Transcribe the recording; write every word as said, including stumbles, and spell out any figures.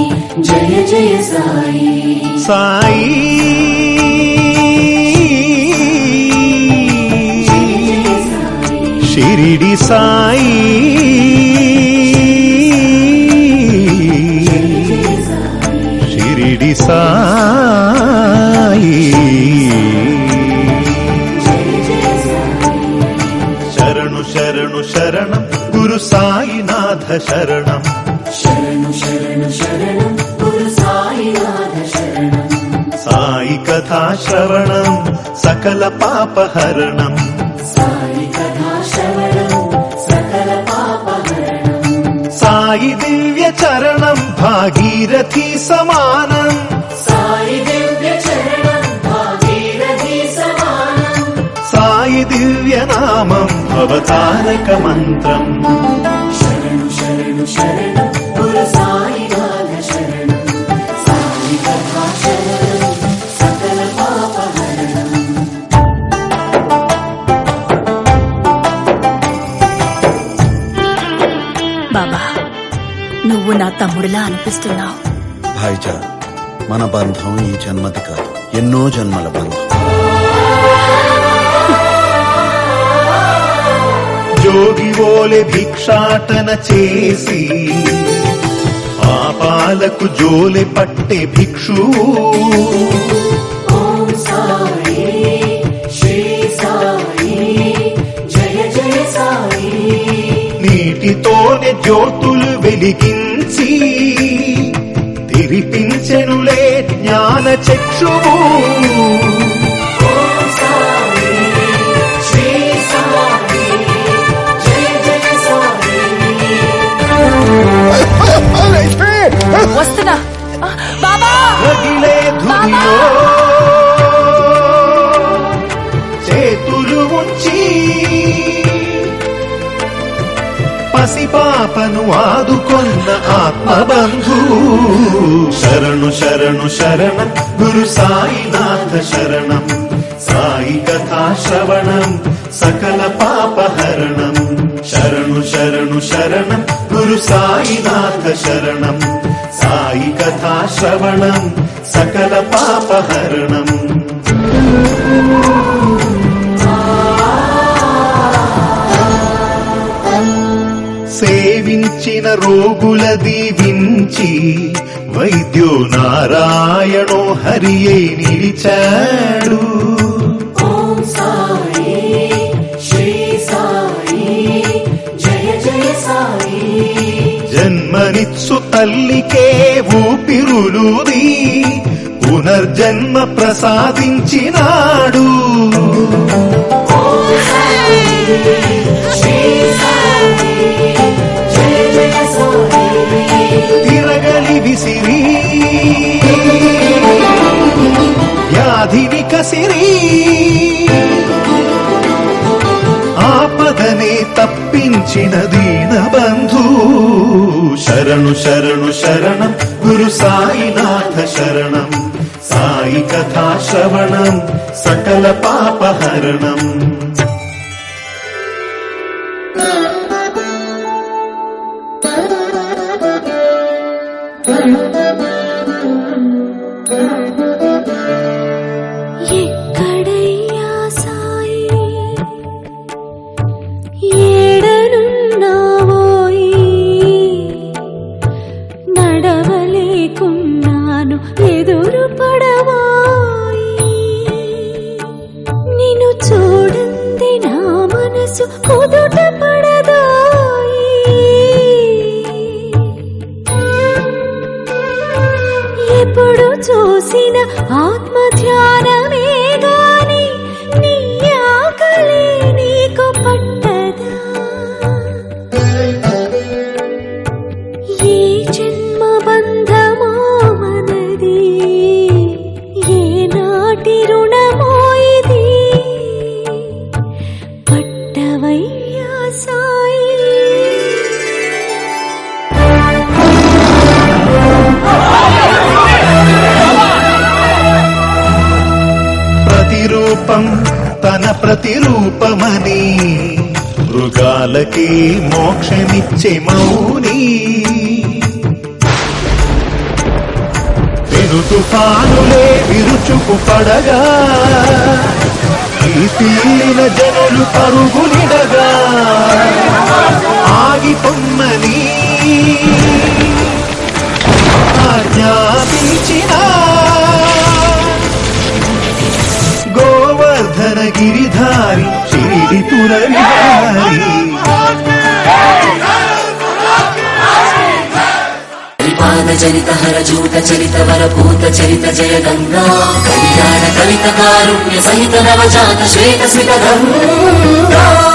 జయ జయ సాయి సాయి షిరిడి సాయి షిరిడి సాయి శరణు శరణు శరణం గురు సాయినాథ శరణం శరణు శరణు శరణం గురు సాయినాథ శరణం సాయి కథా శ్రవణం సకల పాపహరణం సాయి కథా శ్రవణం సకల పాపహరణం సాయి దివ్య చరణం భాగీరథి సమానం సాయి దివ్య చరణం భాగీరథి సమానం సాయి దివ్య నామం అవతారక మంత్రం శరణు శరణు శరణం గురు సాయినాథ శరణం సాయి కథా శ్రవణం సకల పాపహరణం బాబా నువ్వు నా తమ్ముడిలా అనిపిస్తున్నావు. భాయిజా, మన బంధం ఈ జన్మది కాదు, ఎన్నో జన్మల బంధం. జోగి ఓలె భిక్షాటన చేసి పాపాలకు జోలె పట్టే భిక్షు ఓం సాయి శ్రీ సాయి జయ జయ సాయి నీటితోనే జ్యోతులు వెలిగించి తిరిపించెనులే జ్ఞాన చక్షువు ఓం సాయి శ్రీ సాయి జయ జయ సాయి వస్తున్నా బాబా. రగిలే ధునిలో చేతులు ఉంచి పసిపాపను ఆదుకొన్న ఆత్మబంధు శరణు శరణు శరణం గురు సాయినాథ శరణం సాయి కథా శ్రవణం సకల పాపహరణం శరణు శరణు శరణం గురు సాయినాథ శరణం సాయి కథా శ్రవణం సకల పాపహరణం సేవించిన రోగుల దీవించి వైద్యో నారాయణో హరియే నిలిచాడు ఓం సాయి శ్రీ సాయి జయ జయ సాయి జన్మనిత్సు తల్లికే ఊపిరులుది పునర్జన్మ ప్రసాదించినాడు ఓం సాయి శ్రీ సాయి జయ జయ సాయి తిరగలి విసిరి వ్యాధిని కసిరి ఆపదనే తప్పించిన దీనబంధు శరణు శరణు శరణం గురు సాయినాథ శరణం సాయి కథా శ్రవణం సకల పాపహరణం ఎక్కడయ్యా సాయి ఏడనున్నావోయి నడవలేకున్నాను ఎదురు పడవాయి నిన్ను చూడంది నా మనసు కుదుట పడదాయి ఎప్పుడు చూసిన ఆత్మ ధ్యానమే గాని నీ ఆకలి నీకు పట్టదా ఈ జన్మ బంధమో మనది ఏ నాటి రుణమో ఇది పట్టవయ్యా సాయి ప్రతిరూపం తన ప్రతిరూపమని మృగాలకి మోక్షమిచ్చే మౌని తుఫానులే విరుచుకు పడగా ఈ తీలిన జనులు పరుగులిడగా ఆగిపోమ్మని ఆజ్ఞాపించిన గోవర్ధన గిరిధారి షిరిడి పురవిహారి పాద చరిత హర జూత చరిత వరభూత చరిత జయ గంగా కళ్యాణ కవిత కారుణ్య సహిత నవజాత శ్వేత స్మిత గంగా